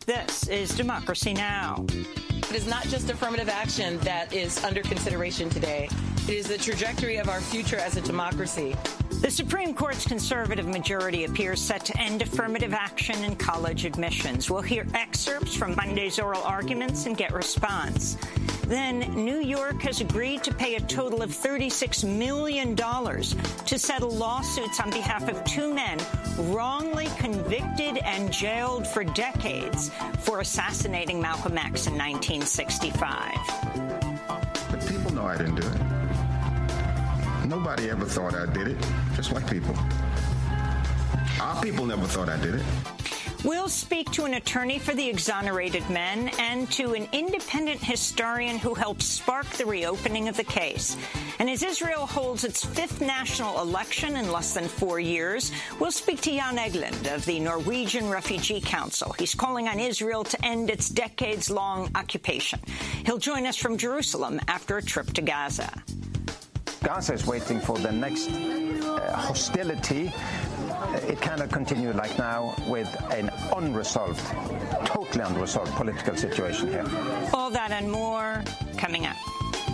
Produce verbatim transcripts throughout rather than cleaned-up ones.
This is Democracy Now! It is not just affirmative action that is under consideration today. It is the trajectory of our future as a democracy. The Supreme Court's conservative majority appears set to end affirmative action in college admissions. We'll hear excerpts from Monday's oral arguments and get response. Then, New York has agreed to pay a total of thirty-six million dollars to settle lawsuits on behalf of two men wrongly convicted and jailed for decades for assassinating Malcolm X in nineteen sixty-five. But people know I didn't do it. Nobody ever thought I did it, just like people. Our people never thought I did it. We'll speak to an attorney for the exonerated men and to an independent historian who helped spark the reopening of the case. And as Israel holds its fifth national election in less than four years, we'll speak to Jan Egeland of the Norwegian Refugee Council. He's calling on Israel to end its decades-long occupation. He'll join us from Jerusalem after a trip to Gaza. Gaza is waiting for the next uh, hostility. It cannot continue like now with an unresolved, totally unresolved political situation here. All that and more coming up.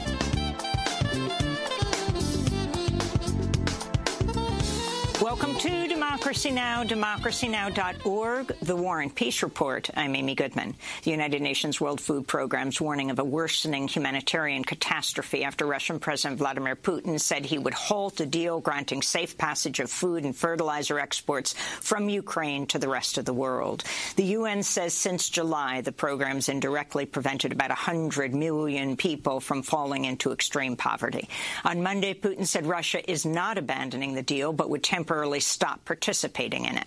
Welcome to Democracy Now!, democracy now dot org, the War and Peace Report. I'm Amy Goodman. The United Nations World Food Programme's warning of a worsening humanitarian catastrophe after Russian President Vladimir Putin said he would halt a deal granting safe passage of food and fertilizer exports from Ukraine to the rest of the world. The U N says since July, the program's indirectly prevented about one hundred million people from falling into extreme poverty. On Monday, Putin said Russia is not abandoning the deal, but would temporarily stop participating in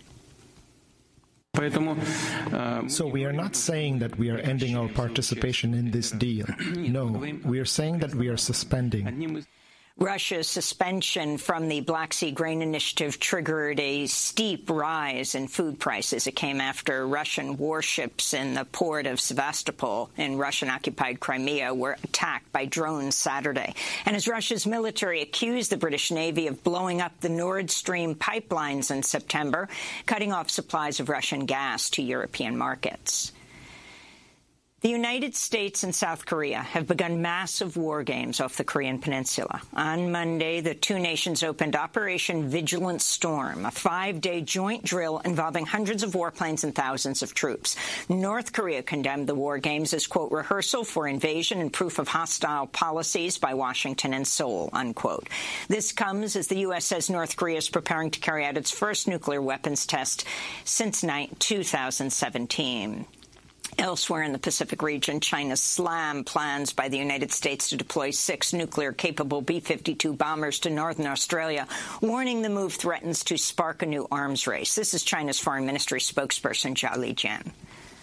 it. So we are not saying that we are ending our participation in this deal. No, we are saying that we are suspending. Russia's suspension from the Black Sea Grain Initiative triggered a steep rise in food prices. It came after Russian warships in the port of Sevastopol in Russian-occupied Crimea were attacked by drones Saturday. And as Russia's military accused the British Navy of blowing up the Nord Stream pipelines in September, cutting off supplies of Russian gas to European markets. The United States and South Korea have begun massive war games off the Korean peninsula. On Monday, the two nations opened Operation Vigilant Storm, a five-day joint drill involving hundreds of warplanes and thousands of troops. North Korea condemned the war games as, quote, rehearsal for invasion and proof of hostile policies by Washington and Seoul, unquote. This comes as the U S says North Korea is preparing to carry out its first nuclear weapons test since two thousand seventeen. Elsewhere in the Pacific region, China slammed plans by the United States to deploy six nuclear-capable B fifty-two bombers to northern Australia, warning the move threatens to spark a new arms race. This is China's Foreign Ministry spokesperson, Zhao Lijian.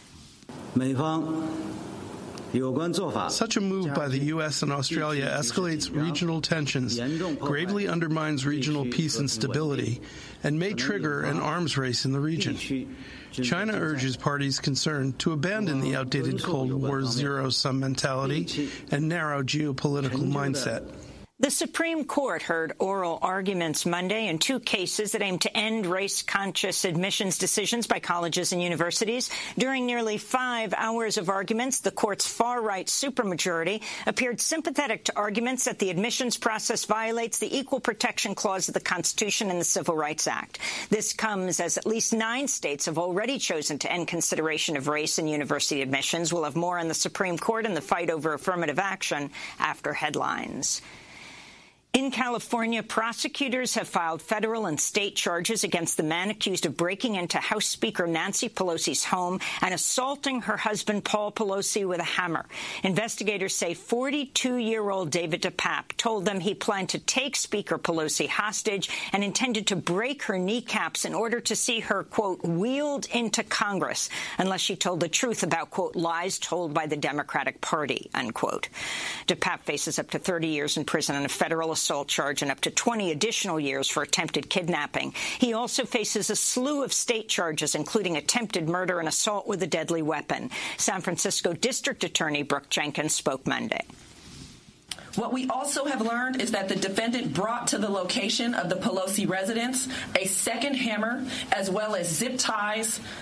Such a move by the U S and Australia escalates regional tensions, gravely undermines regional peace and stability, and may trigger an arms race in the region. China urges parties concerned to abandon the outdated Cold War zero-sum mentality and narrow geopolitical mindset. The Supreme Court heard oral arguments Monday in two cases that aim to end race-conscious admissions decisions by colleges and universities. During nearly five hours of arguments, the court's far-right supermajority appeared sympathetic to arguments that the admissions process violates the Equal Protection Clause of the Constitution and the Civil Rights Act. This comes as at least nine states have already chosen to end consideration of race in university admissions. We'll have more on the Supreme Court and the fight over affirmative action after headlines. In California, prosecutors have filed federal and state charges against the man accused of breaking into House Speaker Nancy Pelosi's home and assaulting her husband, Paul Pelosi, with a hammer. Investigators say forty-two-year-old David DePape told them he planned to take Speaker Pelosi hostage and intended to break her kneecaps in order to see her, quote, wheeled into Congress unless she told the truth about, quote, lies told by the Democratic Party, unquote. DePape faces up to thirty years in prison on a federal assault charge and up to twenty additional years for attempted kidnapping. He also faces a slew of state charges, including attempted murder and assault with a deadly weapon. San Francisco District Attorney Brooke Jenkins spoke Monday. What we also have learned is that the defendant brought to the location of the Pelosi residence a second hammer, as well as zip ties,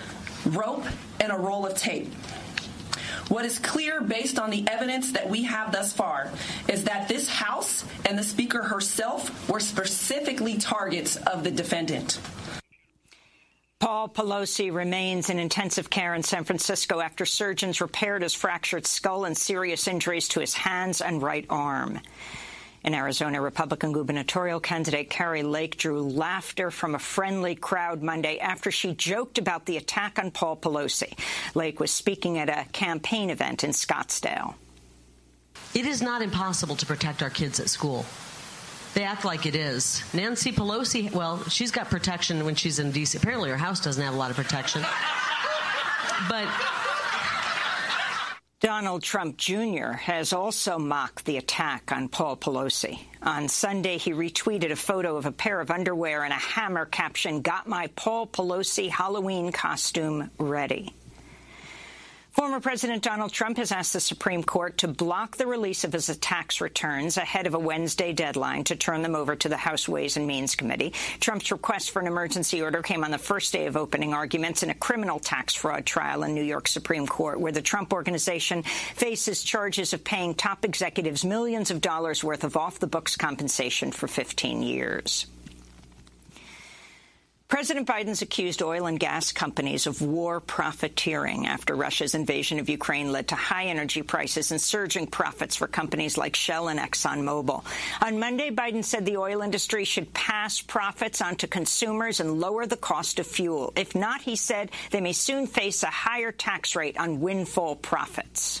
rope, and a roll of tape. What is clear based on the evidence that we have thus far is that this House and the Speaker herself were specifically targets of the defendant. Paul Pelosi remains in intensive care in San Francisco after surgeons repaired his fractured skull and serious injuries to his hands and right arm. In Arizona, Republican gubernatorial candidate Kari Lake drew laughter from a friendly crowd Monday after she joked about the attack on Paul Pelosi. Lake was speaking at a campaign event in Scottsdale. It is not impossible to protect our kids at school. They act like it is. Nancy Pelosi, well, she's got protection when she's in D C. Apparently her house doesn't have a lot of protection. But Donald Trump Junior has also mocked the attack on Paul Pelosi. On Sunday, he retweeted a photo of a pair of underwear and a hammer captioned, "Got my Paul Pelosi Halloween costume ready." Former President Donald Trump has asked the Supreme Court to block the release of his tax returns ahead of a Wednesday deadline to turn them over to the House Ways and Means Committee. Trump's request for an emergency order came on the first day of opening arguments in a criminal tax fraud trial in New York Supreme Court, where the Trump Organization faces charges of paying top executives millions of dollars worth of off-the-books compensation for fifteen years. President Biden's accused oil and gas companies of war profiteering after Russia's invasion of Ukraine led to high energy prices and surging profits for companies like Shell and ExxonMobil. On Monday, Biden said the oil industry should pass profits on to consumers and lower the cost of fuel. If not, he said, they may soon face a higher tax rate on windfall profits.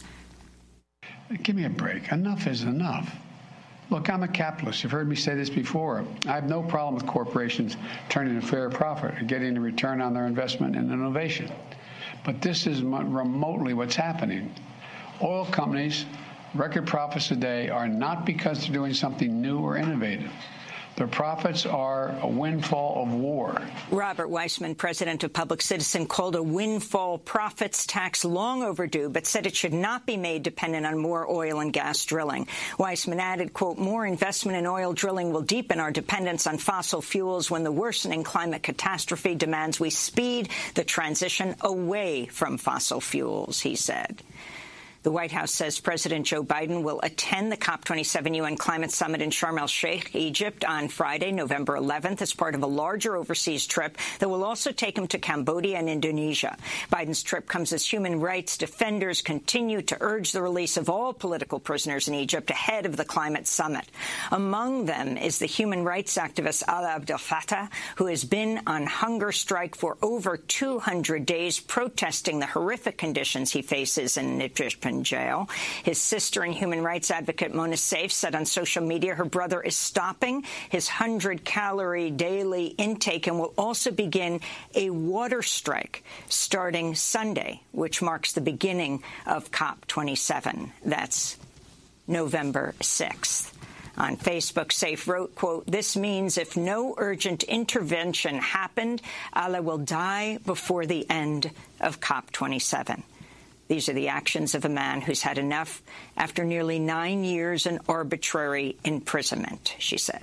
Give me a break. Enough is enough. Look, I'm a capitalist. You've heard me say this before. I have no problem with corporations turning a fair profit or getting a return on their investment in innovation. But this is remotely what's happening. Oil companies, record profits today are not because they're doing something new or innovative. Their profits are a windfall of war. Robert Weissman, president of Public Citizen, called a windfall profits tax long overdue, but said it should not be made dependent on more oil and gas drilling. Weissman added, quote, more investment in oil drilling will deepen our dependence on fossil fuels when the worsening climate catastrophe demands we speed the transition away from fossil fuels, he said. The White House says President Joe Biden will attend the COP twenty-seven U N Climate Summit in Sharm el-Sheikh, Egypt, on Friday, November eleventh, as part of a larger overseas trip that will also take him to Cambodia and Indonesia. Biden's trip comes as human rights defenders continue to urge the release of all political prisoners in Egypt ahead of the climate summit. Among them is the human rights activist Alaa Abdel Fattah, who has been on hunger strike for over two hundred days, protesting the horrific conditions he faces in Egyptian jail. His sister and human rights advocate Mona Saif said on social media her brother is stopping his one hundred calorie daily intake and will also begin a water strike starting Sunday, which marks the beginning of COP twenty-seven. That's November sixth. On Facebook, Saif wrote, quote, this means if no urgent intervention happened, Allah will die before the end of COP twenty-seven. These are the actions of a man who's had enough after nearly nine years in arbitrary imprisonment, she said.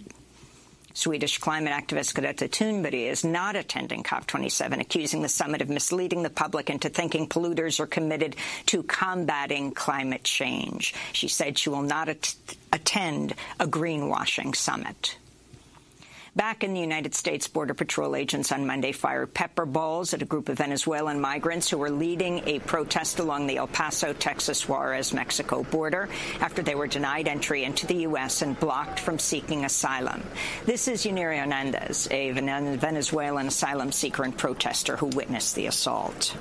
Swedish climate activist Greta Thunberg is not attending COP twenty-seven, accusing the summit of misleading the public into thinking polluters are committed to combating climate change. She said she will not at- attend a greenwashing summit. Back in the United States, Border Patrol agents on Monday fired pepper balls at a group of Venezuelan migrants who were leading a protest along the El Paso, Texas, Juarez, Mexico border after they were denied entry into the U S and blocked from seeking asylum. This is Yanira Hernandez, a Venezuelan asylum seeker and protester who witnessed the assault.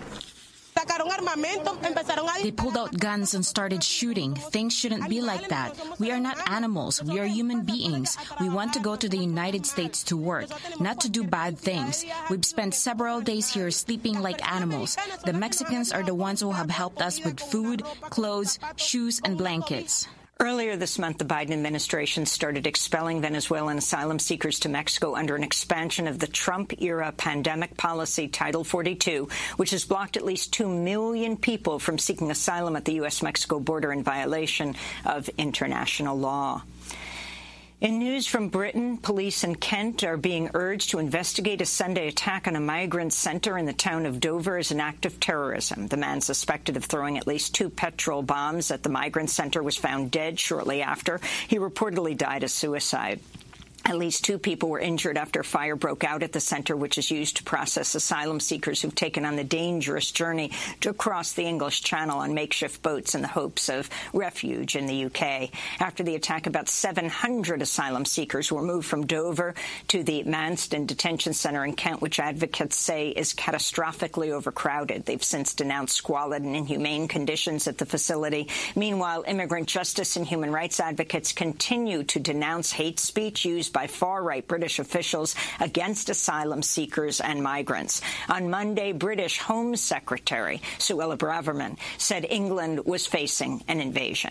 They pulled out guns and started shooting. Things shouldn't be like that. We are not animals. We are human beings. We want to go to the United States to work, not to do bad things. We've spent several days here sleeping like animals. The Mexicans are the ones who have helped us with food, clothes, shoes, and blankets. Earlier this month, the Biden administration started expelling Venezuelan asylum seekers to Mexico under an expansion of the Trump-era pandemic policy, Title forty-two, which has blocked at least two million people from seeking asylum at the U S Mexico border in violation of international law. In news from Britain, police in Kent are being urged to investigate a Sunday attack on a migrant centre in the town of Dover as an act of terrorism. The man suspected of throwing at least two petrol bombs at the migrant centre was found dead shortly after. He reportedly died of suicide. At least two people were injured after a fire broke out at the centre, which is used to process asylum seekers who've taken on the dangerous journey to cross the English Channel on makeshift boats in the hopes of refuge in the U K. After the attack, about seven hundred asylum seekers were moved from Dover to the Manston Detention Centre in Kent, which advocates say is catastrophically overcrowded. They've since denounced squalid and inhumane conditions at the facility. Meanwhile, immigrant justice and human rights advocates continue to denounce hate speech used by far-right British officials against asylum seekers and migrants. On Monday, British Home Secretary Suella Braverman said England was facing an invasion.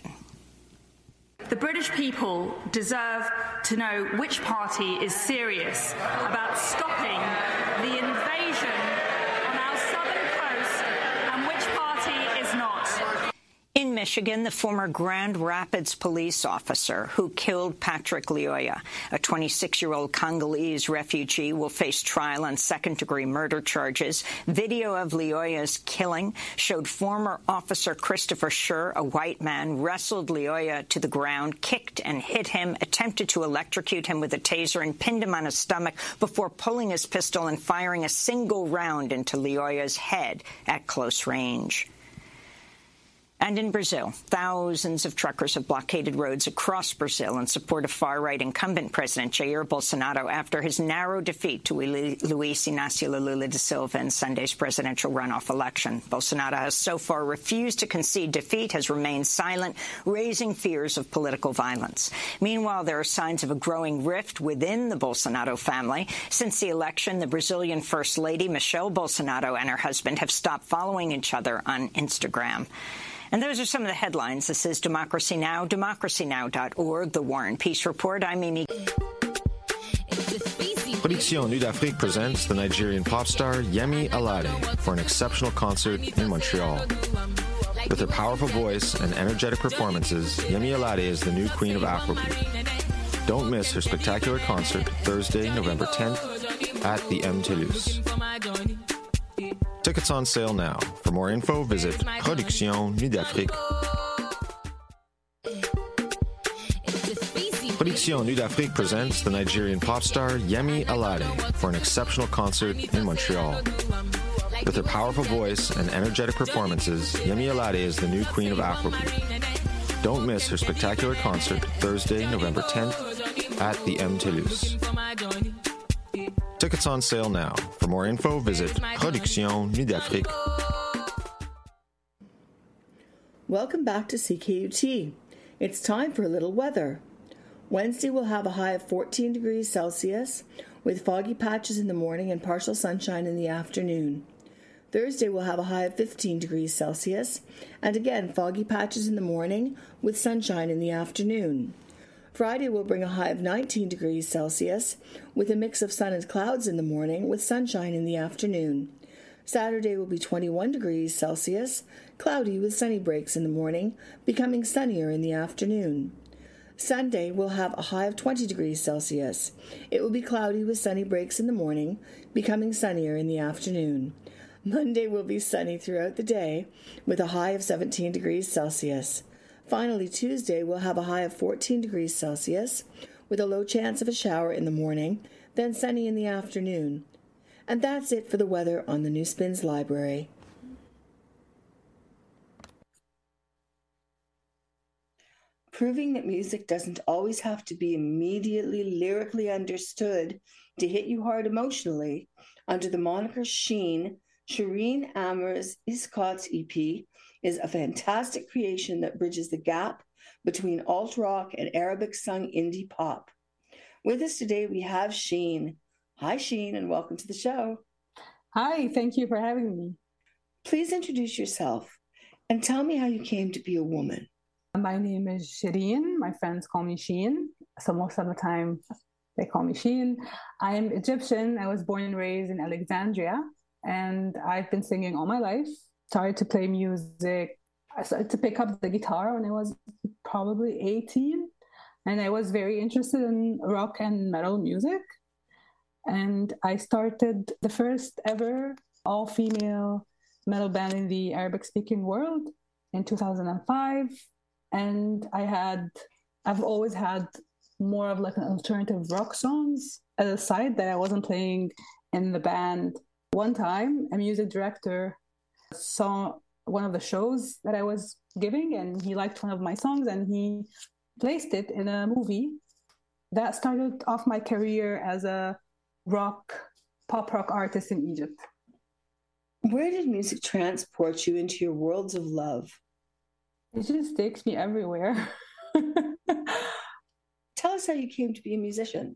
The British people deserve to know which party is serious about stopping the invasion on our southern coast and which party is not. In Michigan, the former Grand Rapids police officer who killed Patrick Lyoya, a twenty-six-year-old Congolese refugee, will face trial on second-degree murder charges. Video of Lyoya's killing showed former officer Christopher Schur, a white man, wrestled Lyoya to the ground, kicked and hit him, attempted to electrocute him with a taser, and pinned him on his stomach before pulling his pistol and firing a single round into Lyoya's head at close range. And in Brazil, thousands of truckers have blockaded roads across Brazil in support of far-right incumbent President Jair Bolsonaro after his narrow defeat to Luiz Inácio Lula da Silva in Sunday's presidential runoff election. Bolsonaro has so far refused to concede defeat, has remained silent, raising fears of political violence. Meanwhile, there are signs of a growing rift within the Bolsonaro family. Since the election, the Brazilian First Lady, Michelle Bolsonaro, and her husband have stopped following each other on Instagram. And those are some of the headlines. This is Democracy Now!, democracy now dot org, The War and Peace Report. I'm Mimi. Production Nude Afrique presents the Nigerian pop star Yemi Alade for an exceptional concert in Montreal. With her powerful voice and energetic performances, Yemi Alade is the new queen of Afrobeat. Don't miss her spectacular concert Thursday, November tenth at the M. Toulouse. Tickets on sale now. For more info, visit Production Nude Afrique. Production Nude Afrique presents the Nigerian pop star Yemi Alade for an exceptional concert in Montreal. With her powerful voice and energetic performances, Yemi Alade is the new queen of Afrobeat. Don't miss her spectacular concert Thursday, November tenth at the M. Toulouse. Tickets on sale now. For more info, visit Production Nude Afrique. Welcome back to C K U T. It's time for a little weather. Wednesday will have a high of fourteen degrees Celsius with foggy patches in the morning and partial sunshine in the afternoon. Thursday will have a high of fifteen degrees Celsius and again foggy patches in the morning with sunshine in the afternoon. Friday will bring a high of nineteen degrees Celsius with a mix of sun and clouds in the morning with sunshine in the afternoon. Saturday will be twenty-one degrees Celsius, cloudy with sunny breaks in the morning, becoming sunnier in the afternoon. Sunday will have a high of twenty degrees Celsius. It will be cloudy with sunny breaks in the morning, becoming sunnier in the afternoon. Monday will be sunny throughout the day with a high of seventeen degrees Celsius. Finally, Tuesday will have a high of fourteen degrees Celsius with a low chance of a shower in the morning, then sunny in the afternoon. And that's it for the weather on the New Spins Library. Proving that music doesn't always have to be immediately lyrically understood to hit you hard emotionally, under the moniker Sheen, Shireen Amer's Iskot's E P is a fantastic creation that bridges the gap between alt-rock and Arabic-sung indie pop. With us today, we have Sheen. Hi, Sheen, and welcome to the show. Hi, thank you for having me. Please introduce yourself and tell me how you came to be a woman. My name is Shireen. My friends call me Sheen, so most of the time they call me Sheen. I am Egyptian. I was born and raised in Alexandria, and I've been singing all my life. Started to play music. I started to pick up the guitar when I was probably eighteen. And I was very interested in rock and metal music. And I started the first ever all-female metal band in the Arabic-speaking world in two thousand five. And I had, I've always had more of like an alternative rock songs as a side that I wasn't playing in the band. One time, a music director saw one of the shows that I was giving, and he liked one of my songs, and he placed it in a movie. That started off my career as a rock, pop rock artist in Egypt. Where did music transport you into your worlds of love? It just takes me everywhere. Tell us how you came to be a musician.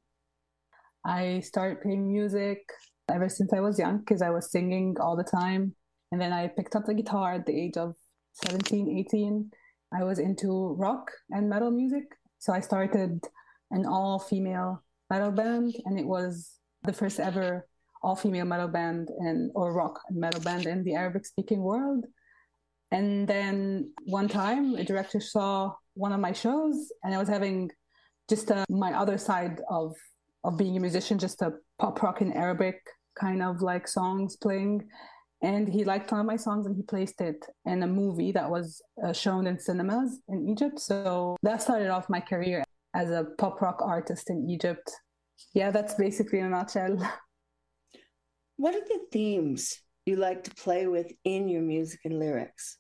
I started playing music ever since I was young because I was singing all the time. And then I picked up the guitar at the age of seventeen, eighteen. I was into rock and metal music. So I started an all-female metal band, and it was the first ever all-female metal band and or rock and metal band in the Arabic-speaking world. And then one time, a director saw one of my shows, and I was having just a, my other side of of being a musician, just a pop rock in Arabic kind of like songs playing. And he liked one of my songs, and he placed it in a movie that was uh, shown in cinemas in Egypt. So that started off my career as a pop rock artist in Egypt. Yeah, that's basically in a nutshell. What are the themes you like to play with in your music and lyrics?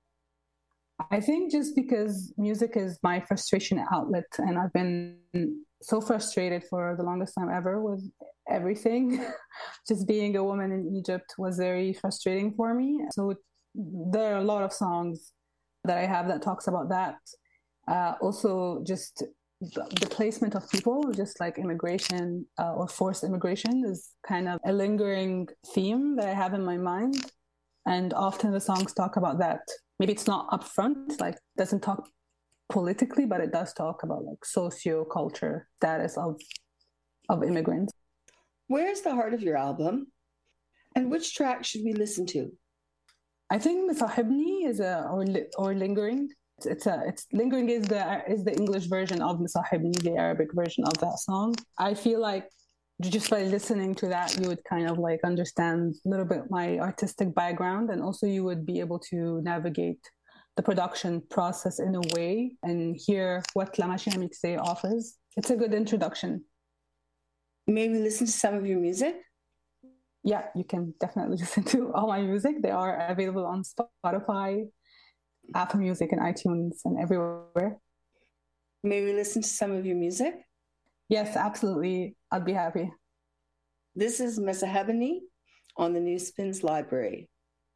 I think just because music is my frustration outlet, and I've been so frustrated for the longest time ever with everything. Just being a woman in Egypt was very frustrating for me. So there are a lot of songs that I have that talks about that. Uh, also, just the placement of people, just like immigration uh, or forced immigration, is kind of a lingering theme that I have in my mind. And often the songs talk about that. Maybe it's not upfront, like doesn't talk politically, but it does talk about like socio-culture status of of immigrants. Where's the heart of your album? And which track should we listen to? I think Misahibni is a or or lingering. It's, it's a it's lingering is the is the English version of Misahibni, the Arabic version of that song. I feel like just by listening to that, you would kind of like understand a little bit my artistic background, and also you would be able to navigate the production process in a way and hear what La Machine à Mixer offers. It's a good introduction. May we listen to some of your music? Yeah, you can definitely listen to all my music. They are available on Spotify, Apple Music, and iTunes, and everywhere. May we listen to some of your music? Yes, absolutely. I'd be happy. This is Misahibni on the New Spins Library.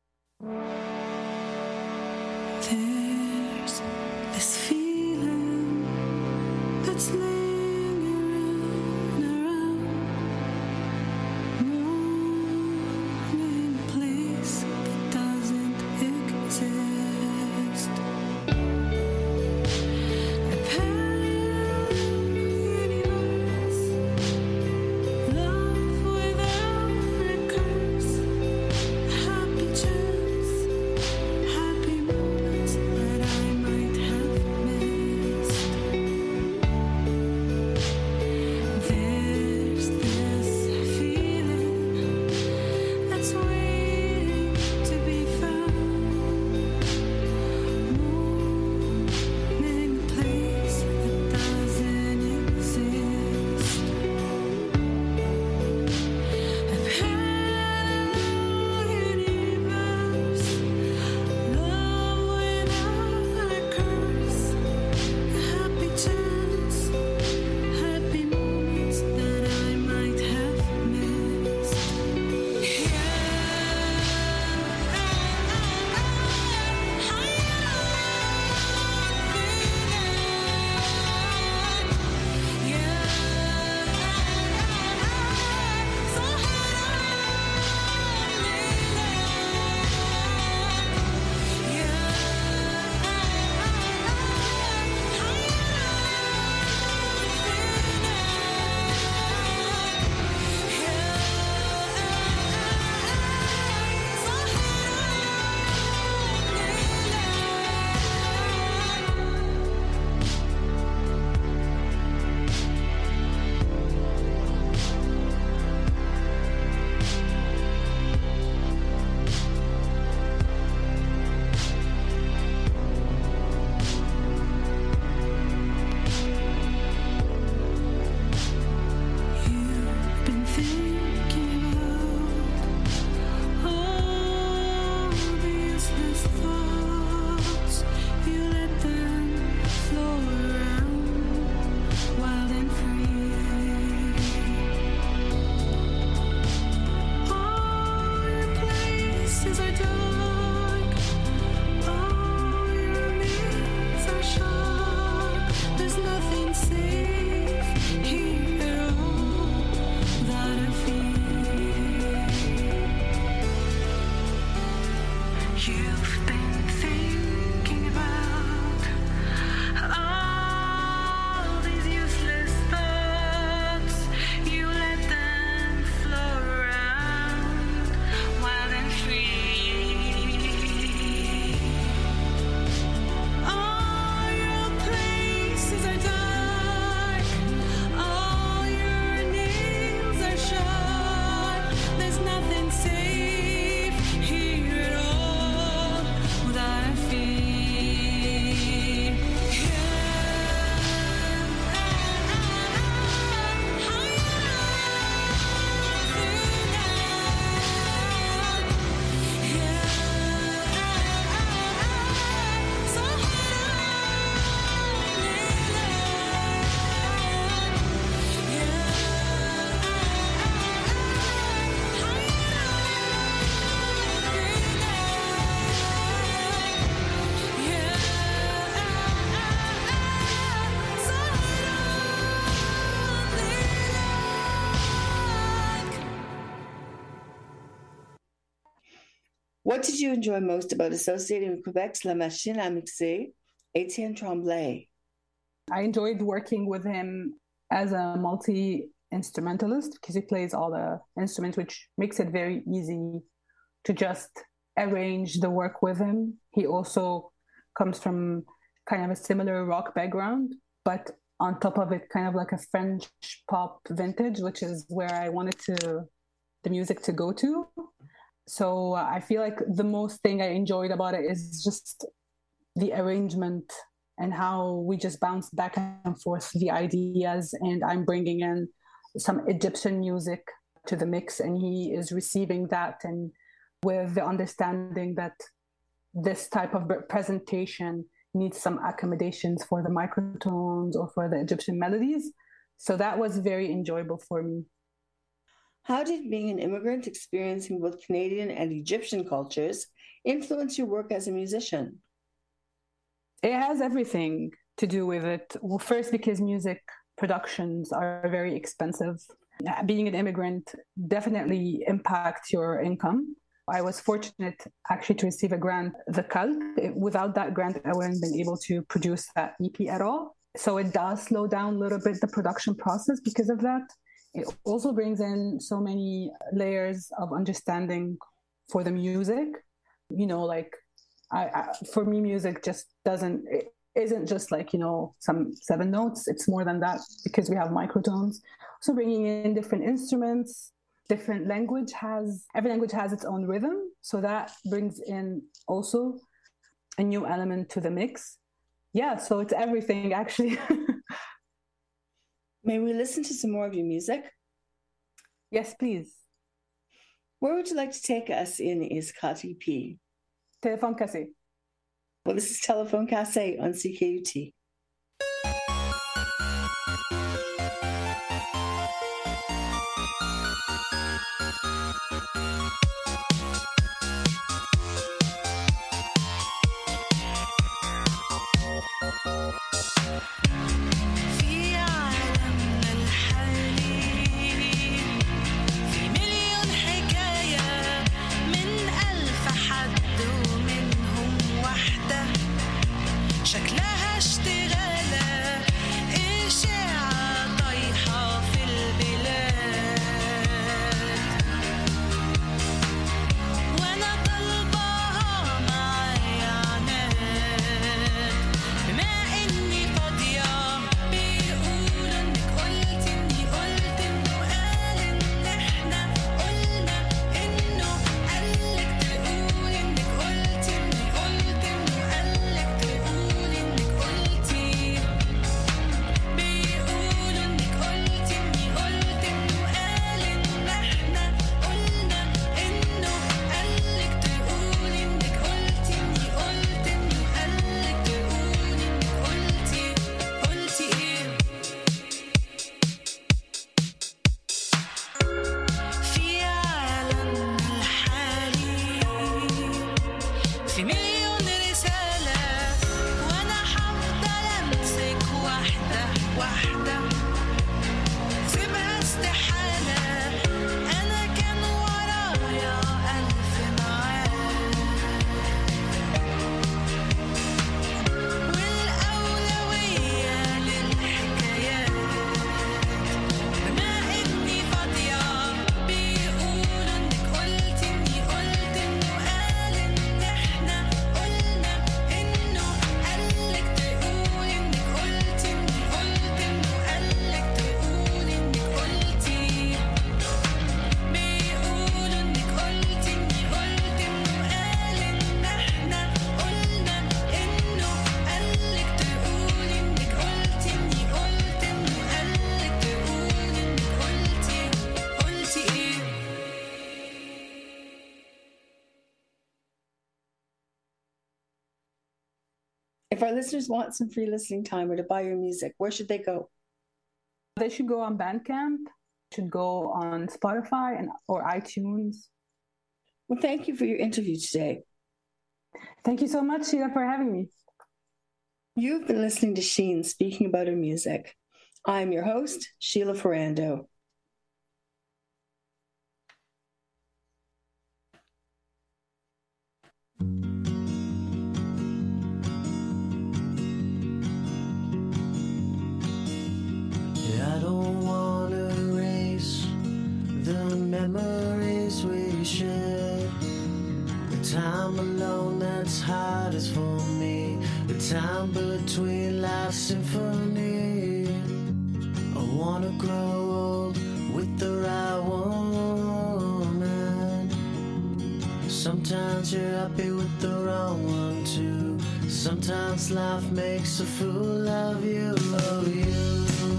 There's this feeling that's lingering around, moving in a place that doesn't exist. A parallel universe, love without a curse, happy chance, happy moments that I might have missed. What did you enjoy most about associating with Quebec's La Machine à Mixer, Etienne Tremblay? I enjoyed working with him as a multi-instrumentalist because he plays all the instruments, which makes it very easy to just arrange the work with him. He also comes from kind of a similar rock background, but on top of it, kind of like a French pop vintage, which is where I wanted to the music to go to. So uh, I feel like the most thing I enjoyed about it is just the arrangement and how we just bounce back and forth the ideas, and I'm bringing in some Egyptian music to the mix, and he is receiving that, and with the understanding that this type of presentation needs some accommodations for the microtones or for the Egyptian melodies. So that was very enjoyable for me. How did being an immigrant experiencing both Canadian and Egyptian cultures influence your work as a musician? It has everything to do with it. Well, first, because music productions are very expensive. Being an immigrant definitely impacts your income. I was fortunate actually to receive a grant, the Calc. Without that grant, I wouldn't have been able to produce that E P at all. So it does slow down a little bit the production process because of that. It also brings in so many layers of understanding for the music. You know, like I, I, for me, music just doesn't, it isn't just like, you know, some seven notes. It's more than that because we have microtones. So bringing in different instruments, different language has, every language has its own rhythm. So that brings in also a new element to the mix. Yeah, so it's everything actually. May we listen to some more of your music? Yes, please. Where would you like to take us in Iskati P? Telephone Cassé. Well, this is Telephone Cassé on C K U T. If our listeners want some free listening time or to buy your music, where should they go? They should go on Bandcamp, should go on Spotify and or iTunes. Well, thank you for your interview today. Thank you so much, Sheila, for having me. You've been listening to Sheen speaking about her music. I'm your host, Sheila Ferrando. space we share. The time alone that's hardest for me. The time between life's symphony. I wanna grow old with the right woman. Sometimes you're happy with the wrong one too. Sometimes life makes a fool of you, oh you.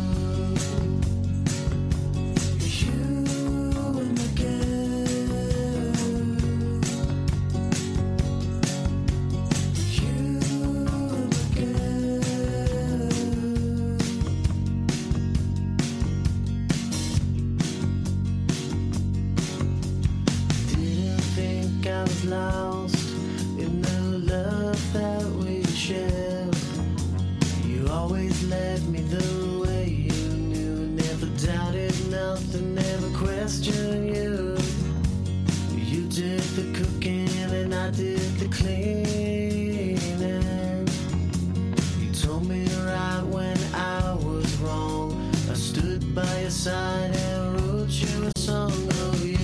Lost in the love that we share. You always led me the way you knew. Never doubted nothing, never questioned you. You did the cooking and I did the cleaning. You told me right when I was wrong. I stood by your side and wrote you a song of you.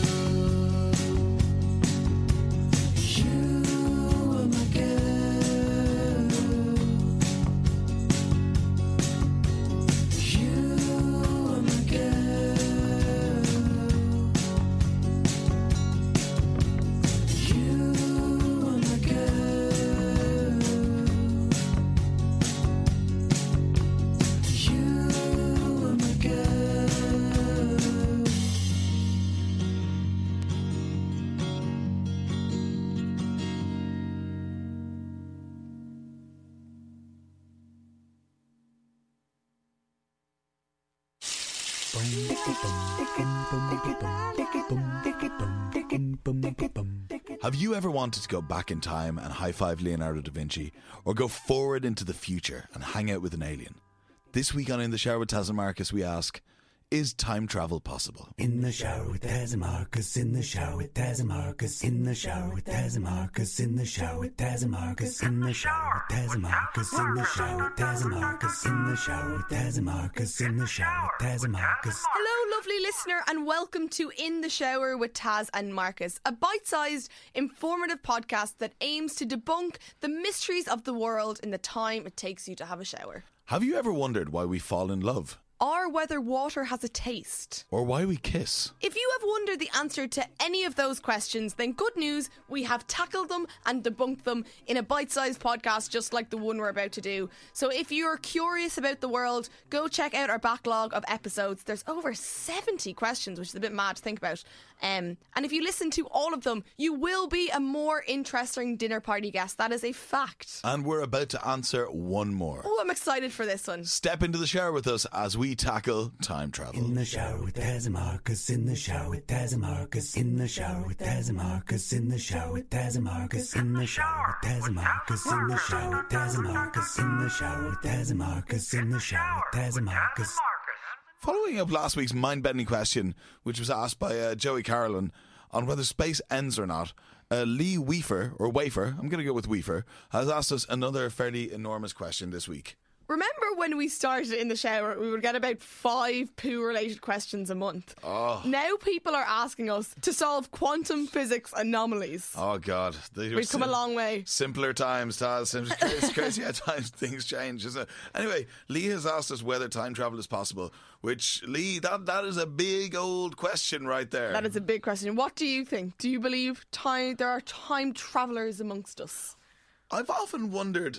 Have you ever wanted to go back in time and high-five Leonardo da Vinci, or go forward into the future and hang out with an alien? This week on In the Shower with Taz and Marcus, we ask, is time travel possible? In the shower with Taz and Marcus, in the shower with Taz and Marcus, in the shower with Taz and Marcus, in the shower with Taz and Marcus, in the shower with Taz and Marcus, in the shower with Taz and Marcus, in the shower with Taz and Marcus, in the shower with Taz and Marcus. Hello, lovely listener, and welcome to In the Shower with Taz and Marcus, a bite-sized, informative podcast that aims to debunk the mysteries of the world in the time it takes you to have a shower. Have you ever wondered why we fall in love? Or whether water has a taste. Or why we kiss? If you have wondered the answer to any of those questions, then good news, we have tackled them and debunked them in a bite-sized podcast just like the one we're about to do. So if you're curious about the world, go check out our backlog of episodes. There's over seventy questions, which is a bit mad to think about. Um, and if you listen to all of them, you will be a more interesting dinner party guest. That is a fact. And we're about to answer one more. Oh, I'm excited for this one. Step into the shower with us as we tackle time travel. In the shower with Taz and Marcus, in the shower with Taz and Marcus, in the shower with Taz and Marcus, in the shower with Taz and Marcus, in the shower with Taz and Marcus, in the shower with Taz and Marcus, in the shower with Taz and Marcus, in the shower with Taz and Marcus. Following up last week's mind-bending question, which was asked by uh, Joey Carolyn on whether space ends or not, uh, Lee Weafer, or Wafer, I'm going to go with Weafer, has asked us another fairly enormous question this week. Remember when we started In the Shower, we would get about five poo-related questions a month. Oh. Now people are asking us to solve quantum physics anomalies. Oh, God. They We've come sim- a long way. Simpler times, Taz. It's crazy, it's crazy how times things change, isn't it? Anyway, Lee has asked us whether time travel is possible, which, Lee, that, that is a big old question right there. That is a big question. What do you think? Do you believe time there are time travellers amongst us? I've often wondered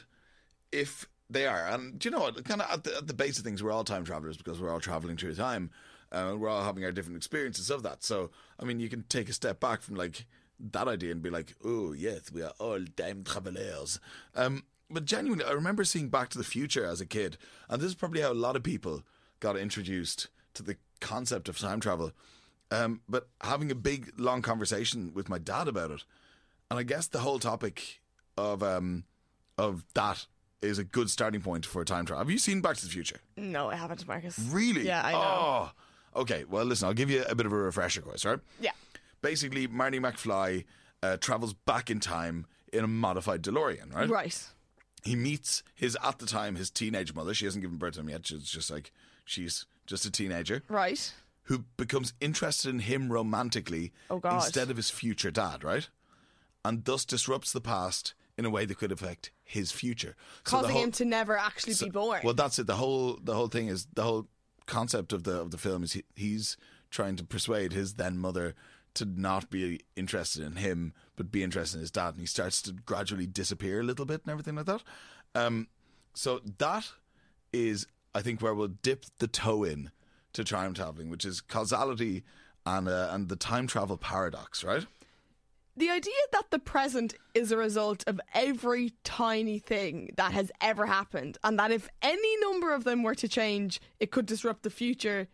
if they are, and do you know what? Kind of at the, at the base of things, we're all time travelers because we're all traveling through time. Uh, we're all having our different experiences of that. So, I mean, you can take a step back from like that idea and be like, "Oh, yes, we are all time travelers." Um, but genuinely, I remember seeing Back to the Future as a kid, and this is probably how a lot of people got introduced to the concept of time travel. Um, but having a big, long conversation with my dad about it, and I guess the whole topic of um, of that is a good starting point for time travel. Have you seen Back to the Future? No, I haven't, Marcus. Really? Yeah, I know. Oh, okay. Well, listen, I'll give you a bit of a refresher course, right? Yeah. Basically, Marty McFly uh, travels back in time in a modified DeLorean, right? Right. He meets his, at the time, his teenage mother. She hasn't given birth to him yet. She's just like, she's just a teenager. Right. who becomes interested in him romantically Oh, God. instead of his future dad, right? And thus disrupts the past in a way that could affect his future. So the Causing whole- him to never actually so- be born. Well, that's it. The whole the whole thing is the whole concept of the of the film is he, he's trying to persuade his then mother to not be interested in him, but be interested in his dad, and he starts to gradually disappear a little bit and everything like that. Um, so that is, I think, where we'll dip the toe in to time traveling, which is causality and uh, and the time travel paradox, right? The idea that the present is a result of every tiny thing that has ever happened, and that if any number of them were to change, it could disrupt the future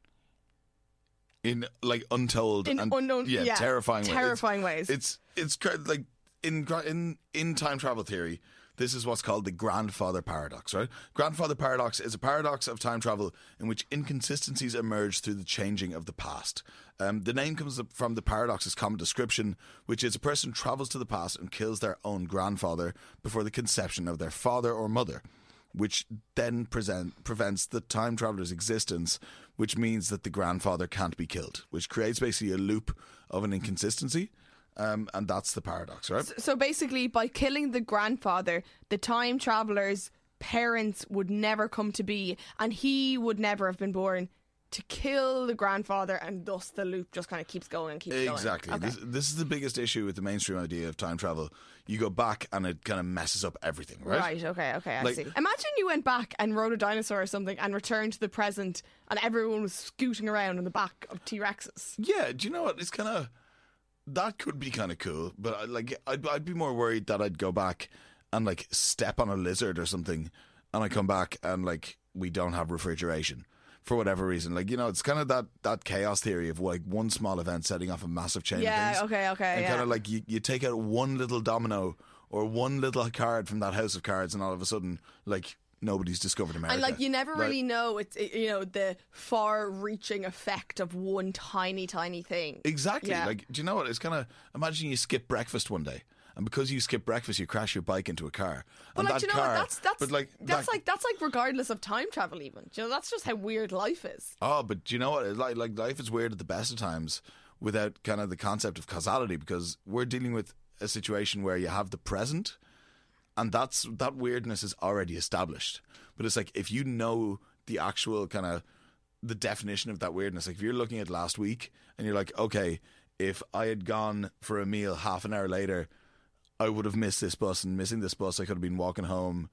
In like untold in and unknown, yeah, yeah, terrifying, terrifying ways. ways. It's it's, it's cra- like in gra- in in time travel theory, this is what's called the grandfather paradox, right? Grandfather paradox is a paradox of time travel in which inconsistencies emerge through the changing of the past. Um, the name comes from the paradox's common description, which is a person travels to the past and kills their own grandfather before the conception of their father or mother, which then present, prevents the time traveler's existence, which means that the grandfather can't be killed, which creates basically a loop of an inconsistency. Um, and that's the paradox, right? So basically, by killing the grandfather, the time traveler's parents would never come to be, and he would never have been born to kill the grandfather, and thus the loop just kind of keeps going and keeps going. Exactly. Okay. This, this is the biggest issue with the mainstream idea of time travel. You go back and it kind of messes up everything, right? Right, okay, okay, I Like- see. Imagine you went back and rode a dinosaur or something and returned to the present, and everyone was scooting around on the back of T-Rexes. Yeah, do you know what? It's kind of... That could be kind of cool, but I- like I'd, I'd be more worried that I'd go back and like step on a lizard or something, and I come back and like we don't have refrigeration for whatever reason. Like, you know, it's kind of that, that chaos theory of like one small event setting off a massive chain Yeah, of things. okay, okay, And yeah. kind of like you, you take out one little domino or one little card from that house of cards, and all of a sudden, like, nobody's discovered America. And like you never Right? really know it's it, you know the far-reaching effect of one tiny tiny thing. Exactly. Yeah. Like, do you know what? It's kind of, imagine you skip breakfast one day, and because you skip breakfast, you crash your bike into a car. But and like, that do you know car, what? That's that's but like that's that- like that's like regardless of time travel, even. Do you know, that's just how weird life is. Oh, but do you know what? It's Like, like life is weird at the best of times without kind of the concept of causality, because we're dealing with a situation where you have the present, and that's that weirdness is already established. But it's like if you know the actual kind of the definition of that weirdness, like if you're looking at last week and you're like, okay, if I had gone for a meal half an hour later, I would have missed this bus, and missing this bus, I could have been walking home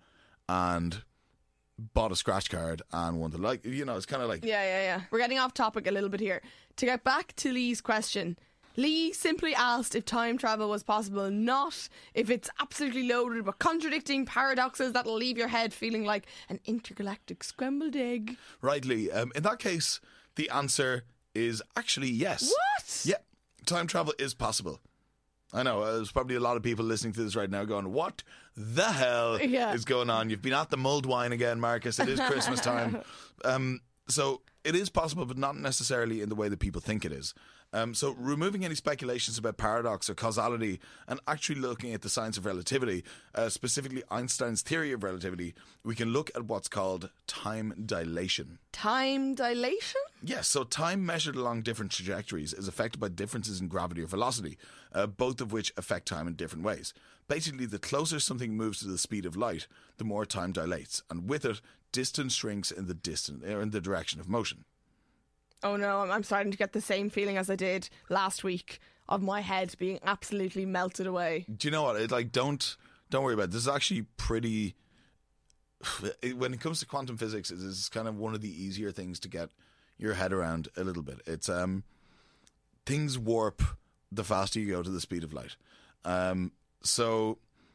and bought a scratch card and won the, like, you know, it's kind of like, Yeah, yeah, yeah. We're getting off topic a little bit here. To get back to Lee's question, Lee simply asked if time travel was possible, not if it's absolutely loaded with contradicting paradoxes that'll leave your head feeling like an intergalactic scrambled egg. rightly. Um, in that case, the answer is actually yes. What? Yeah, time travel is possible. I know, uh, there's probably a lot of people listening to this right now going, what the hell Yeah. is going on? You've been at the mulled wine again, Marcus. It is Christmas time. Um, so it is possible, but not necessarily in the way that people think it is. Um, so removing any speculations about paradox or causality and actually looking at the science of relativity, uh, specifically Einstein's theory of relativity, we can look at what's called time dilation. Time dilation? Yes, so time measured along different trajectories is affected by differences in gravity or velocity, uh, both of which affect time in different ways. Basically, the closer something moves to the speed of light, the more time dilates, and with it, distance shrinks in the distant, or in the direction of motion. Oh no, I'm- I'm starting to get the same feeling as I did last week of my head being absolutely melted away. Do you know what? It, like, don't don't worry about it. This is actually pretty. it- when it comes to quantum physics, it is kind of one of the easier things to get your head around a little bit. It's um, things warp the faster you go to the speed of light. Um, so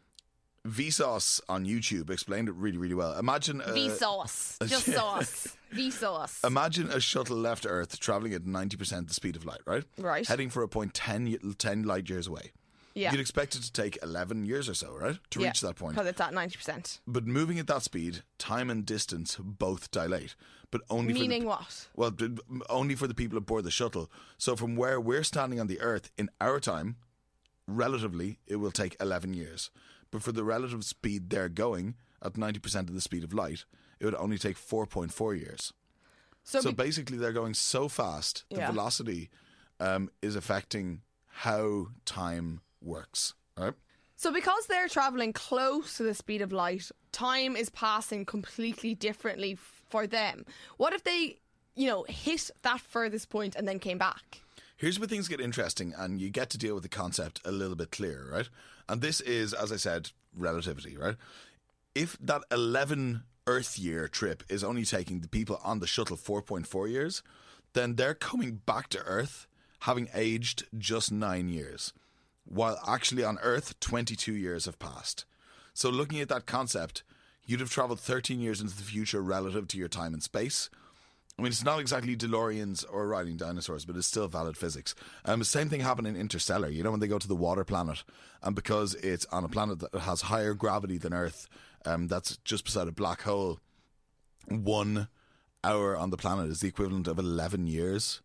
Vsauce on YouTube explained it really, really well. Imagine a, Vsauce. Just sauce. Vsauce. Imagine a shuttle left Earth traveling at ninety percent the speed of light, right? Right. Heading for a point ten, y- ten light years away. Yeah. You'd expect it to take eleven years or so, right? To Yeah, reach that point. Because it's at ninety percent. But moving at that speed, time and distance both dilate. But only Meaning for the, what? Well, d- only for the people aboard the shuttle. So from where we're standing on the Earth, in our time, relatively, it will take eleven years. But for the relative speed they're going, at ninety percent of the speed of light, it would only take four point four years. So, So so be- basically, they're going so fast, the Yeah. velocity um, is affecting how time works, right? So because they're traveling close to the speed of light, time is passing completely differently f- for them. What if they, you know, hit that furthest point and then came back? Here's where things get interesting, and you get to deal with the concept a little bit clearer, right? And this is, as I said, relativity, right? If that eleven Earth year trip is only taking the people on the shuttle four point four years, then they're coming back to Earth having aged just nine years, while actually on Earth, twenty-two years have passed. So looking at that concept, you'd have travelled thirteen years into the future relative to your time and space. I mean, it's not exactly DeLoreans or riding dinosaurs, but it's still valid physics. Um, the same thing happened in Interstellar. You know, when they go to the water planet, and because it's on a planet that has higher gravity than Earth, um, that's just beside a black hole, one hour on the planet is the equivalent of eleven years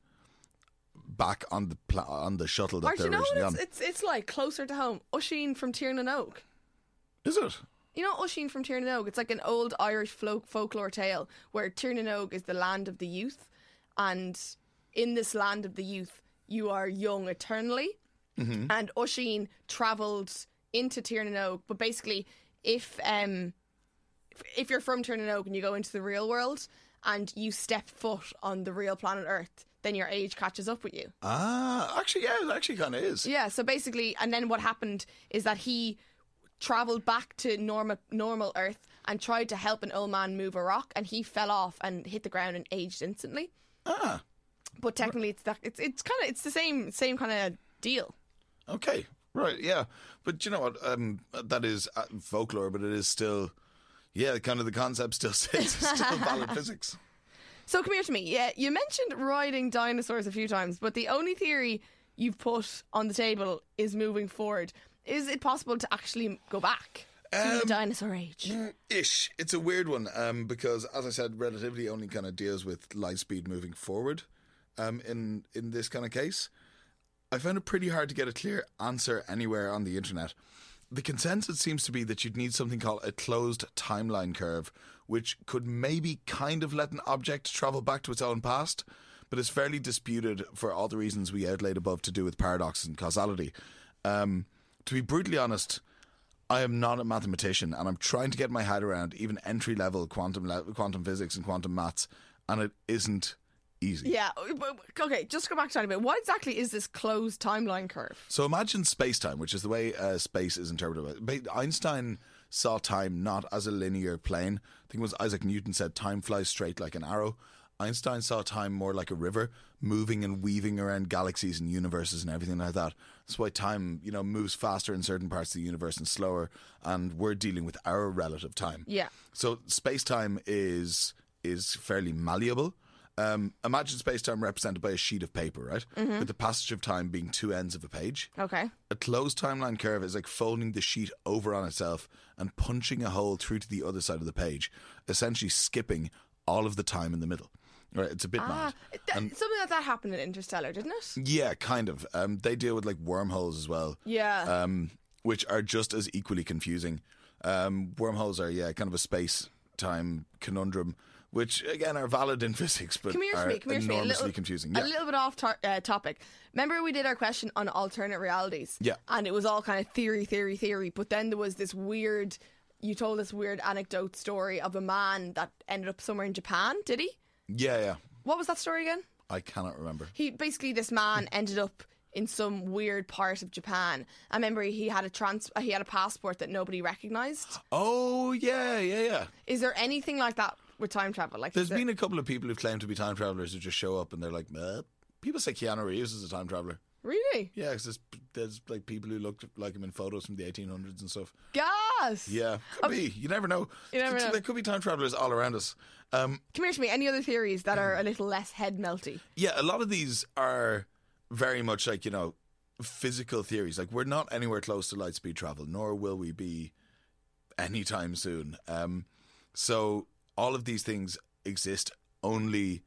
back on the pla- on the shuttle that Or do they're you know originally what on. it's, it's, it's like closer to home? Usheen from Tiernan Oak. Is it? You know Usheen from Tiernan Oak? It's like an old Irish folk- folklore tale where Tiernan Oak is the land of the youth, and in this land of the youth, you are young eternally. Mm-hmm. And Usheen travelled into Tiernan Oak, but basically, if um, if, if you're from Tiernan Oak and you go into the real world and you step foot on the real planet Earth, then your age catches up with you. Ah, actually, yeah, it actually kind of is. Yeah, so basically, and then what happened is that he travelled back to normal normal Earth and tried to help an old man move a rock, and he fell off and hit the ground and aged instantly. Ah, but technically, it's that it's it's kind of it's the same same kind of deal. Okay, right, yeah. But you know what? Um, that is uh, folklore, but it is still, yeah, kind of the concept still stays. It's still valid physics. So come here to me. Yeah, you mentioned riding dinosaurs a few times, but the only theory you've put on the table is moving forward. Is it possible to actually go back to Um, the dinosaur age? Ish. It's a weird one um, because, as I said, relativity only kind of deals with light speed moving forward um, in, in this kind of case. I found it pretty hard to get a clear answer anywhere on the internet. The consensus seems to be that you'd need something called a closed timeline curve, which could maybe kind of let an object travel back to its own past, but it's fairly disputed for all the reasons we outlaid above to do with paradoxes and causality. Um, to be brutally honest, I am not a mathematician, and I'm trying to get my head around even entry-level quantum le- quantum physics and quantum maths, and it isn't easy. Yeah, okay, just go back to that a bit. What exactly is this closed timeline curve? So imagine space-time, which is the way uh, space is interpreted. Ba- Einstein saw time not as a linear plane. I think it was Isaac Newton said time flies straight like an arrow. Einstein saw time more like a river, moving and weaving around galaxies and universes and everything like that. That's why time, you know, moves faster in certain parts of the universe and slower, and we're dealing with our relative time. Yeah. So space-time is is fairly malleable. Um, imagine space-time represented by a sheet of paper, right? Mhm. With the passage of time being two ends of a page. Okay. A closed timeline curve is like folding the sheet over on itself and punching a hole through to the other side of the page, essentially skipping all of the time in the middle. Right, it's a bit Ah, mad. th- And something like that happened in Interstellar, didn't it? yeah, kind of. Um, they deal with like wormholes as well. Yeah. Um, which are just as equally confusing. Um, wormholes are, yeah, kind of a space-time conundrum, which again are valid in physics, but Come here to are me, come here to me. A enormously little, confusing. a Yeah. little bit off to- uh, topic. Remember we did our question on alternate realities? Yeah. And it was all kind of theory, theory, theory. But then there was this weird, you told this weird anecdote story of a man that ended up somewhere in Japan, did he? yeah, yeah. What was that story again? I cannot remember. He basically, this man ended up in some weird part of Japan. I remember he had a trans, he had a passport that nobody recognised. Oh, yeah, yeah, yeah. Is there anything like that with time travel? Like, There's is there- been a couple of people who've claimed to be time travelers who just show up and they're like, Meh. People say Keanu Reeves is a time traveler. Really? Yeah, because there's, there's like people who looked like him in photos from the eighteen hundreds and stuff. Gas! Yeah, could be. You never know. You never know. There could be time travelers all around us. Um, Come here to me. Any other theories that are a little less head melty? yeah, a lot of these are very much like, you know, physical theories. Like, we're not anywhere close to light speed travel, nor will we be anytime soon. Um, so all of these things exist only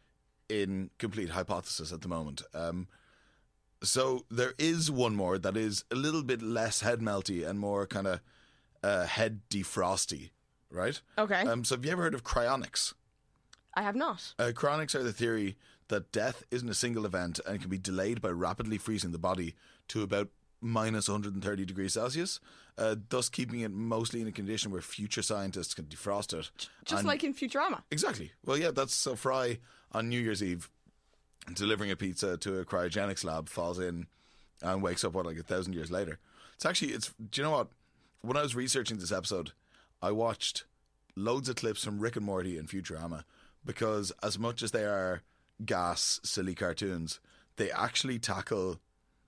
in complete hypothesis at the moment. Um, so there is one more that is a little bit less head melty and more kind of uh, head defrosty, right? Okay. Um, so have you ever heard of cryonics? I have not. Uh, cryonics are the theory that death isn't a single event and can be delayed by rapidly freezing the body to about minus one hundred thirty degrees Celsius, uh, thus keeping it mostly in a condition where future scientists can defrost it. Just And- like in Futurama. Exactly. Well, yeah, that's so Fry on New Year's Eve delivering a pizza to a cryogenics lab, falls in and wakes up, what, like a thousand years later. It's actually, it's, do you know what? When I was researching this episode, I watched loads of clips from Rick and Morty and Futurama, because as much as they are gas, silly cartoons, they actually tackle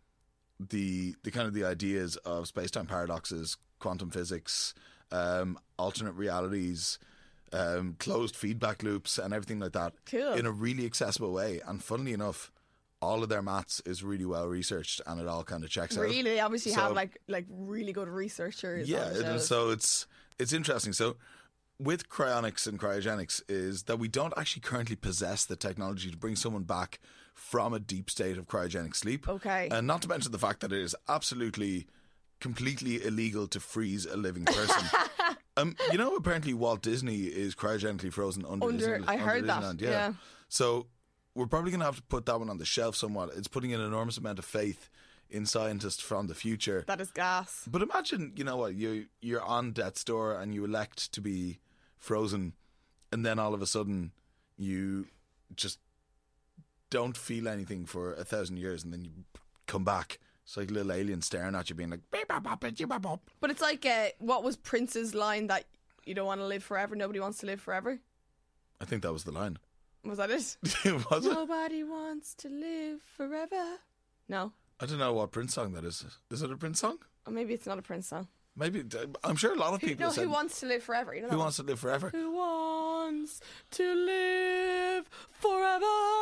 the the kind of the ideas of space-time paradoxes, quantum physics, um, alternate realities, um, closed feedback loops, and everything like that Cool. in a really accessible way. And funnily enough, all of their maths is really well researched, and it all kind of checks out. Really, they obviously So- have like like really good researchers. yeah, on the it is, shows. so it's it's interesting. So with cryonics and cryogenics is that we don't actually currently possess the technology to bring someone back from a deep state of cryogenic sleep. Okay. And not to mention the fact that it is absolutely, completely illegal to freeze a living person. um, you know, apparently Walt Disney is cryogenically frozen under, Under- Disneyland. I heard that, Disneyland, yeah. So we're probably going to have to put that one on the shelf somewhat. It's putting an enormous amount of faith in scientists from the future. That is gas. But imagine, you know what, you you're on death's door and you elect to be frozen, and then all of a sudden you just don't feel anything for a thousand years, and then you come back. It's like a little alien staring at you, being like, beep, bop, bop, beep, bop, bop. But it's like, uh, what was Prince's line that you don't want to live forever? Nobody wants to live forever. I think that was the line. Was that it? Was it? Nobody wants to live forever. No. I don't know what Prince song that is. Is it a Prince song? Or maybe it's not a Prince song. Maybe. I'm sure a lot of Who, people no, have said, who wants to live forever? You know that Who one? wants to live forever? Who wants to live forever?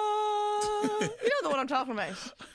You know the one I'm talking about.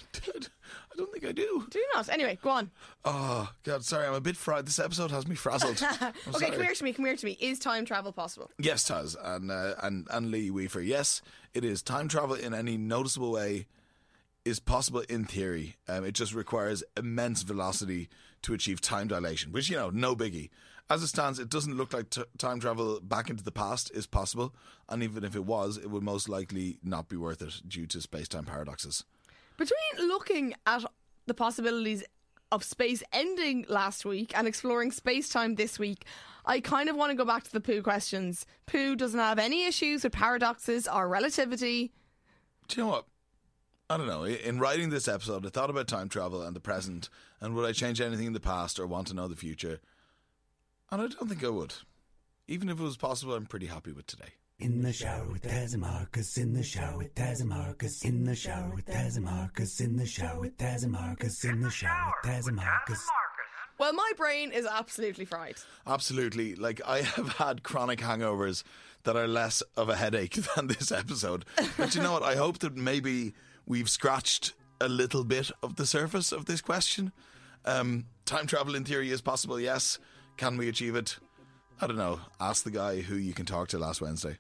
I don't think I do. Do you not? Anyway, go on. Oh, God, sorry, I'm a bit fried. This episode has me frazzled. I'm Okay, sorry. come here to me, come here to me. Is time travel possible? Yes, Taz, and, uh, and, and Lee Weaver. Yes, it is. Time travel in any noticeable way is possible in theory. Um, it just requires immense velocity to achieve time dilation, which, you know, no biggie. As it stands, it doesn't look like t- time travel back into the past is possible, and even if it was, it would most likely not be worth it due to space-time paradoxes. Between looking at the possibilities of space ending last week and exploring space-time this week, I kind of want to go back to the Pooh questions. Pooh doesn't have any issues with paradoxes or relativity. Do you know what? I don't know. In writing this episode, I thought about time travel and the present, and would I change anything in the past or want to know the future? And I don't think I would. Even if it was possible, I'm pretty happy with today. In the shower with Taz and Marcus, in the shower with Taz and Marcus, in the shower with Taz and Marcus, in the shower with Taz and Marcus, in the shower with Taz and Marcus. Well, my brain is absolutely fried. Absolutely. Like, I have had chronic hangovers that are less of a headache than this episode. But you know what? I hope that maybe we've scratched a little bit of the surface of this question. Um, time travel in theory is possible, yes. Can we achieve it? I don't know. Ask the guy who you can talk to last Wednesday.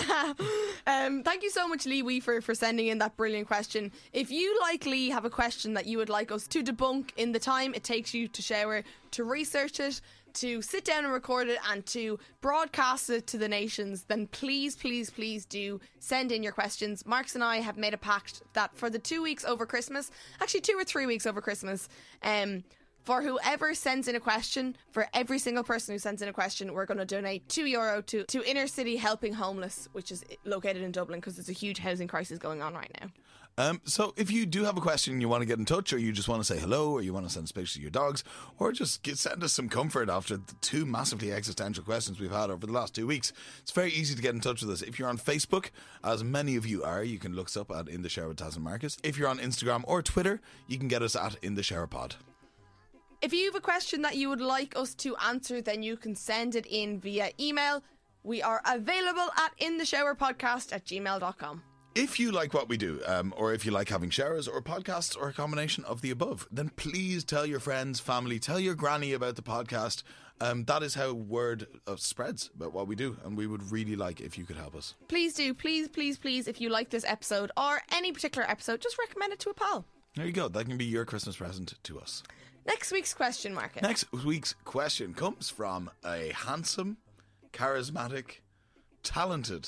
um, thank you so much, Lee Weaver, for sending in that brilliant question. If you, like Lee, have a question that you would like us to debunk in the time it takes you to shower, to research it, to sit down and record it, and to broadcast it to the nations, then please, please, please do send in your questions. Marks and I have made a pact that for the two weeks over Christmas, actually two or three weeks over Christmas, um, for whoever sends in a question, for every single person who sends in a question, we're going to donate two euro to, to Inner City Helping Homeless, which is located in Dublin, because there's a huge housing crisis going on right now. Um, so if you do have a question, you want to get in touch, or you just want to say hello, or you want to send space to your dogs, or just get, send us some comfort after the two massively existential questions we've had over the last two weeks, it's very easy to get in touch with us. If you're on Facebook, as many of you are, you can look us up at In the Shower with Taz and Marcus. If you're on Instagram or Twitter, you can get us at In the Shower Pod. If you have a question that you would like us to answer, then you can send it in via email. We are available at intheshowerpodcast at gmail dot com. If you like what we do, um, or if you like having showers or podcasts or a combination of the above, then please tell your friends, family, tell your granny about the podcast. Um, that is how word uh, spreads about what we do, and we would really like if you could help us. Please do. Please, please, please, if you like this episode or any particular episode, just recommend it to a pal. There you go. That can be your Christmas present to us. Next week's question, Marcus. Next week's question comes from a handsome, charismatic, talented,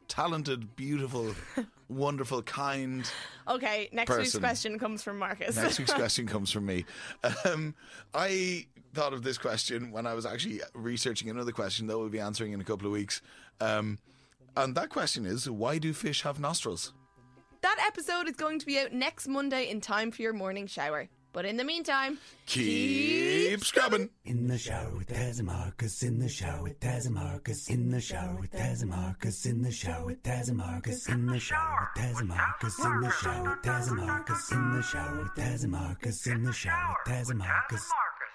talented, beautiful, wonderful, kind. Okay, next person. week's question comes from Marcus. Next week's question comes from me. Um, I thought of this question when I was actually researching another question that we'll be answering in a couple of weeks. Um, and that question is, why do fish have nostrils? That episode is going to be out next Monday in time for your morning shower. But in the meantime, keep scrubbing. In the shower with Taz and Marcus, in the shower with Taz and Marcus, in the shower with Taz and Marcus, in the shower with Taz and Marcus, in the shower with Taz and Marcus, in the shower with Taz and Marcus, in the shower with Taz and Marcus, in the shower with Taz and Marcus.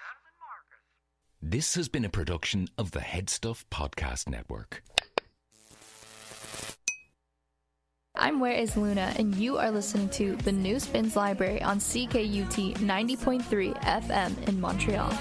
This has been a production of the Head Stuff Podcast Network. I'm Where Is Luna, and you are listening to the New Spins Library on C K U T ninety point three F M in Montreal.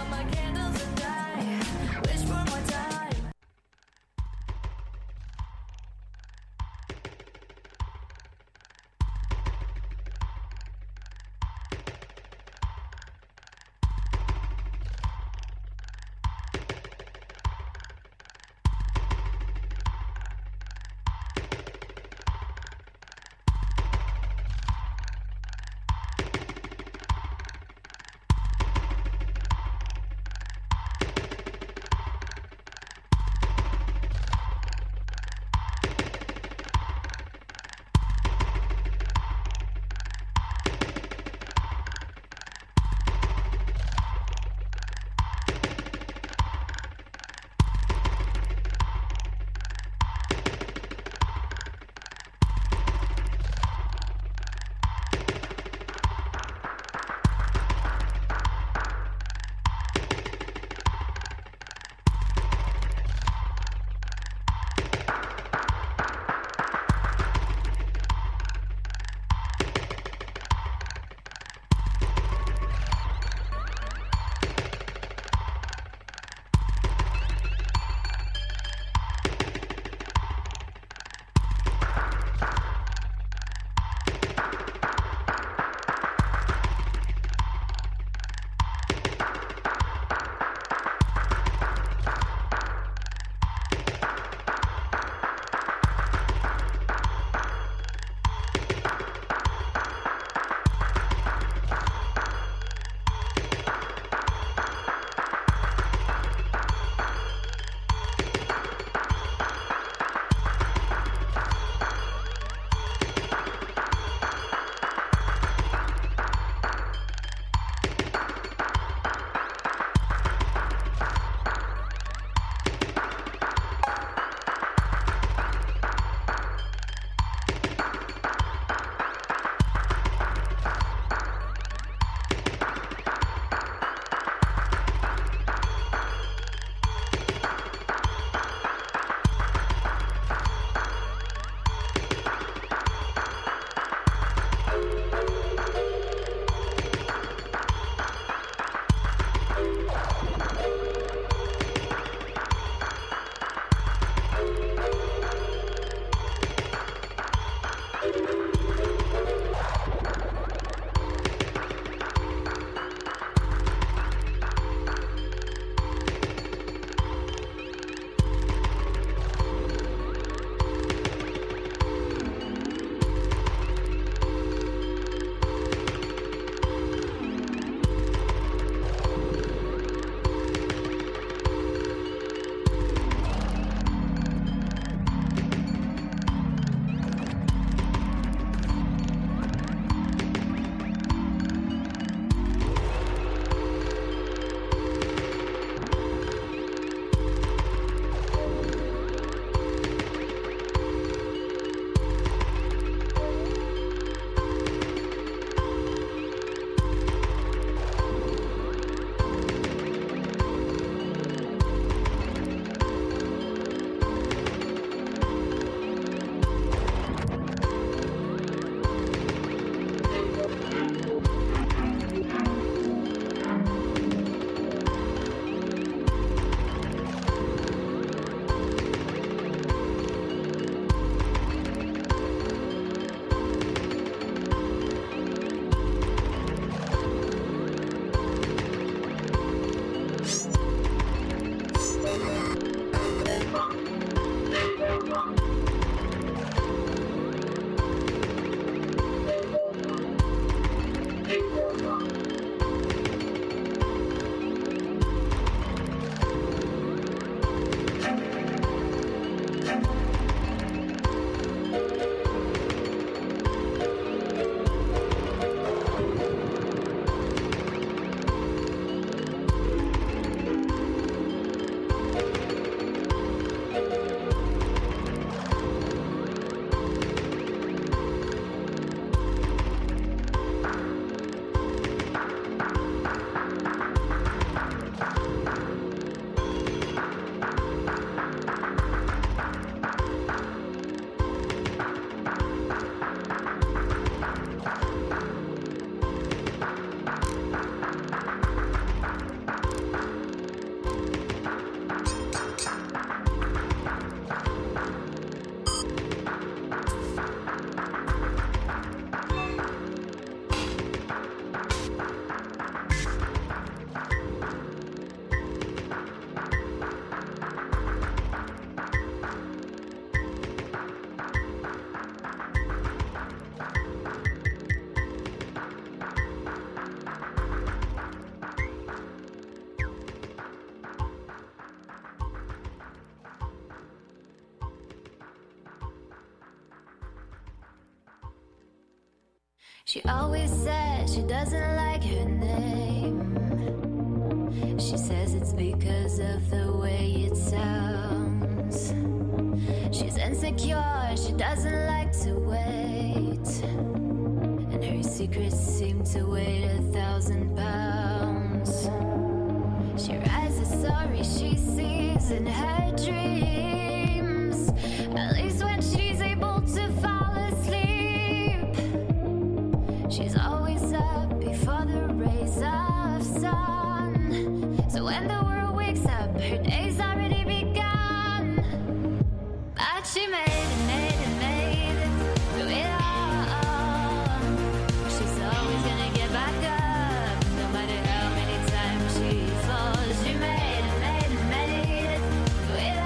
She always says she doesn't like her name. She says it's because of the way it sounds. She's insecure, she doesn't like to wait. And her secrets seem to weigh a thousand pounds. She writes the story she sees in her dreams. At least when she's able to fall asleep. She's always up before the rays of sun. So when the world wakes up, her day's already begun. But she made it, made it, made it through it all. She's always gonna get back up, no matter how many times she falls. She made it, made it, made it through it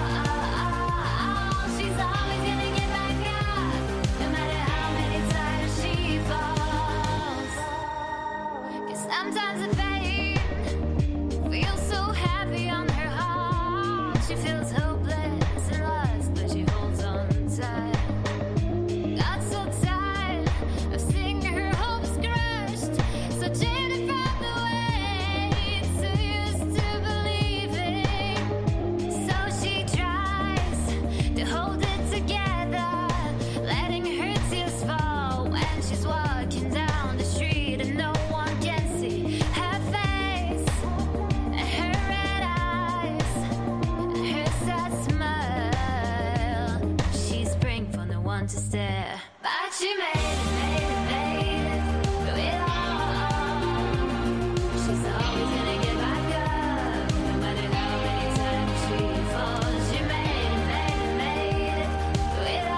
all. She's always gonna get back up, no matter how many times she falls. 'Cause sometimes the pain feels so heavy on her heart. She feels hopeless and lost, but she holds on tight. Got so tired of seeing her hopes crushed, so jaded from the way, so used to believing. So she tries to hold it together, letting her tears fall when she's walking down the street and no one can see her face, and her red eyes, and her sad smile. She's praying for no one to stare, but she made it, made it, made it through it all. She's always gonna get back up, no matter how many times she falls. She made it, made it, made it through it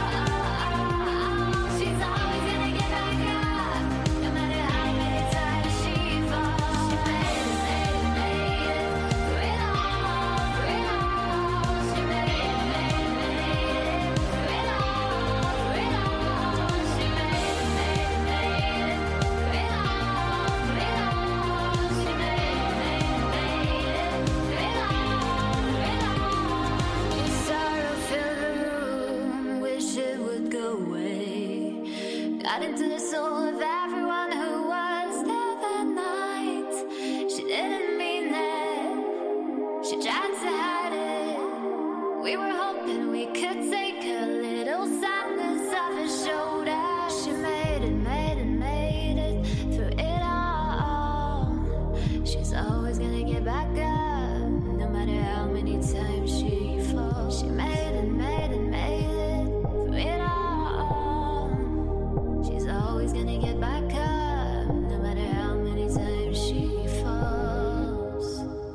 all. She's always gonna get back up, no matter how many times she falls. She made it, made it, made it through it all, through it all. She made it, made it, made it through it all, through it all. She made it, made it, made it through it all, through it all. She made it, made it, made it through it all, through it all. Sorrow filled the room, wish it would go away. Got into the soul of everyone who was there that night. She didn't mean it, she tried to hide it. We were hoping we could take a little sadness off her shoulder. She made it, made it, made it through it all. She's always gonna get back up, no matter how many times she falls. She made it, made it, made it through it all. She's always gonna get back up, no matter how many times she falls.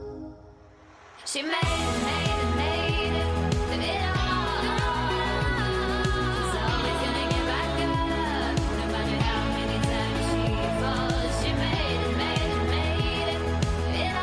She made it, made it, made it through it all. She's always gonna get back up, no matter how many times she falls. She made it, made it, made it through it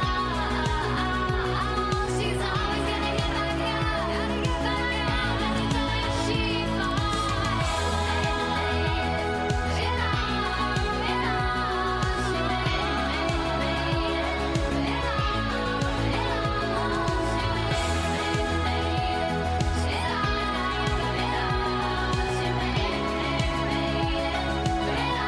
all. She's always gonna get back up, no matter how many times she falls. Through it all, through it all. She made it, made it, made it through it all, through it all. She made it, made it, made it through it all, through it all. She made it, made it, made it through it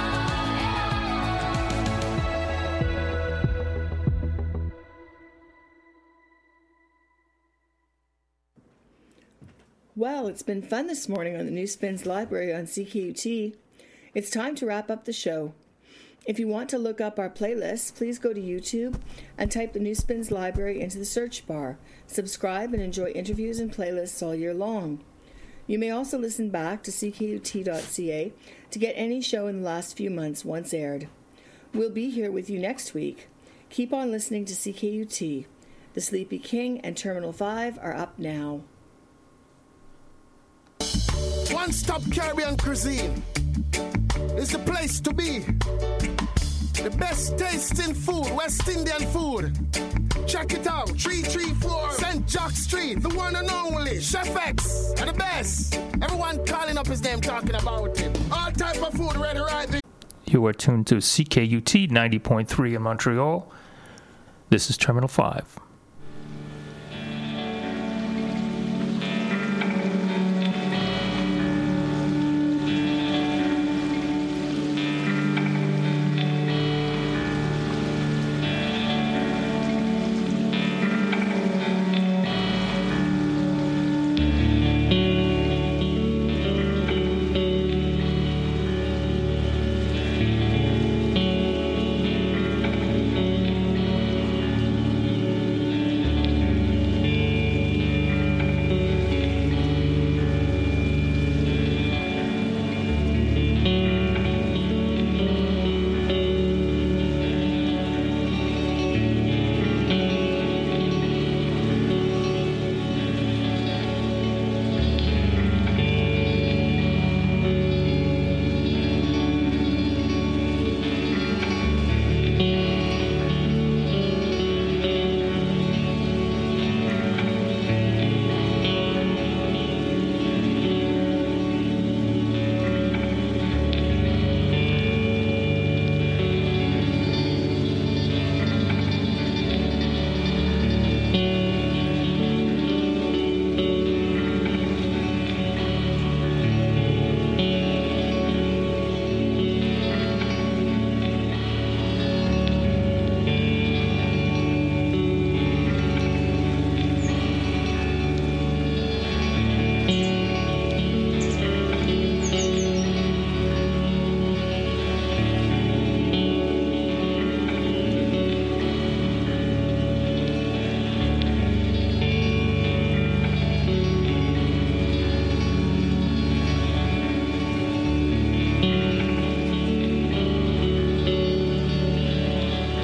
Well, it's been fun this morning on the New Spins Library on C K U T. It's time to wrap up the show. If you want to look up our playlists, please go to YouTube and type the New Spins Library into the search bar. Subscribe and enjoy interviews and playlists all year long. You may also listen back to C K U T dot C A to get any show in the last few months once aired. We'll be here with you next week. Keep on listening to C K U T. The Sleepy King and Terminal five are up now. One Stop Caribbean Cuisine is the place to be. The best tasting food, West Indian food. Check it out, three three four Saint Jack Street, the one and only Chef X, are the best. Everyone calling up his name, talking about it. All type of food ready right there. You are tuned to C K U T ninety point three in Montreal. This is Terminal five.